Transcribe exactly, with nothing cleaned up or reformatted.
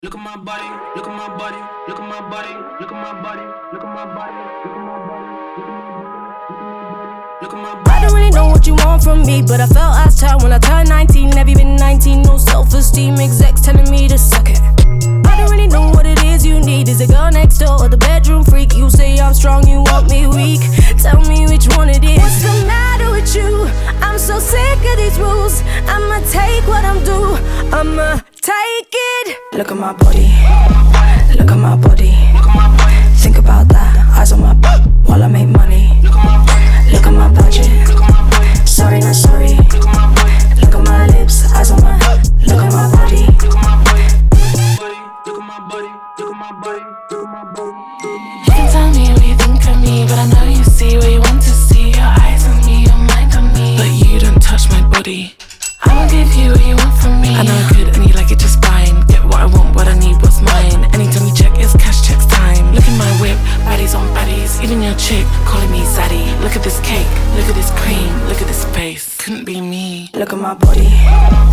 Look at my body, look at my body, look at my body, look at my body, look at my body, look at my body, look at my body. I don't really know what you want from me, but I felt as child when I turned nineteen. Never been nineteen, no self-esteem, execs telling me to suck it. I don't really know what it is you need. Is it girl next door or the bedroom freak? You say I'm strong, you want me weak. Tell me which one it is. What's the matter with you? I'm so sick of these rules. I'ma take what I'm due. I'ma take it. Look at my body. Look at my body. Think about that. Eyes on my butt while I make money. Look at my budget. Sorry, not sorry. Look at my lips. Eyes on my butt. Look at my body. Look at my body, look at my body, look at my body. You can tell me what you think of me, but I know you see what you want to see. Your eyes on me, your mind on me, but you don't touch my body. I won't give you what you want from me. I know I could and you like it just fine. Get what I want, what I need, what's mine. Anytime you check, it's cash checks time. Look at my whip, baddies on baddies. Even your chick calling me zaddy. Look at this cake, look at this cream, look at this face. Couldn't be me. Look at my body.